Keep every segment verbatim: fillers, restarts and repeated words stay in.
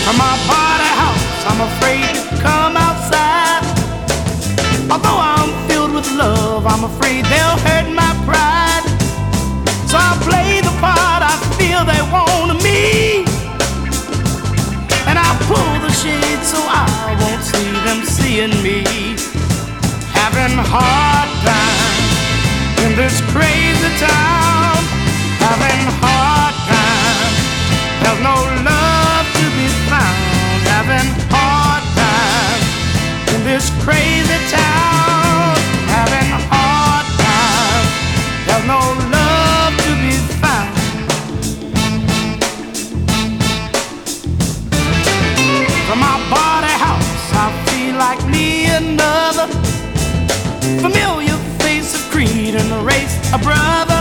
From my body house, I'm afraid to come outside. Although I'm filled with love, I'm afraid they'll hurt my pride. So I play the part I feel they want of me, and I pull the shade so I won't see them seeing me. Having a hard time in this crazy town. Having a hard time, there's no love to be found. Having a hard time in this crazy town. Having a hard time, there's no love to be found. From my body house, I feel like me another familiar face of creed and the race, a brother.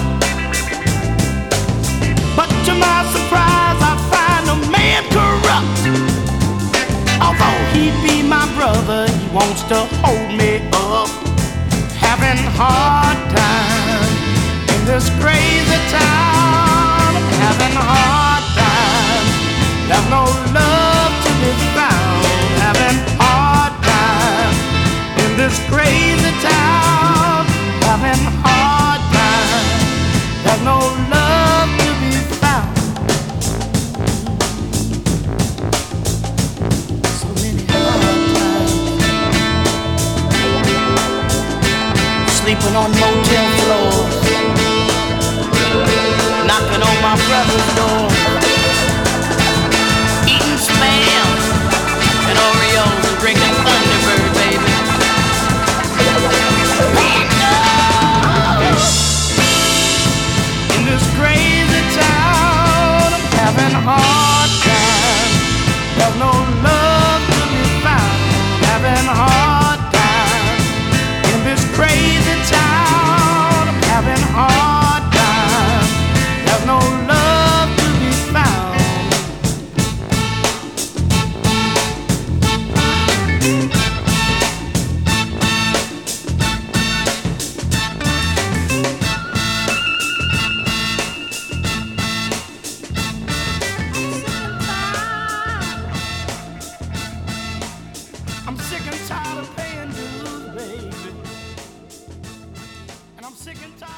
But to my surprise, I find a man corrupt. Although he be my brother, he wants to hold me up. Having a hard time in this crazy town. Having a hard time, there's no love to be found. Having a hard time in this crazy town. Having a hard time, there's no love to be found. So many hard times, sleeping on motel floors, knocking on my brother's door, eating Spam and Oreos and drinking Thunderbird, baby. In this crazy town, I'm having a hard time. There's no love to be found. Having a hard time in this crazy town. I'm having a hard time. There's no love to be found. I'm sick and tired of paying dues, baby. And I'm sick and tired.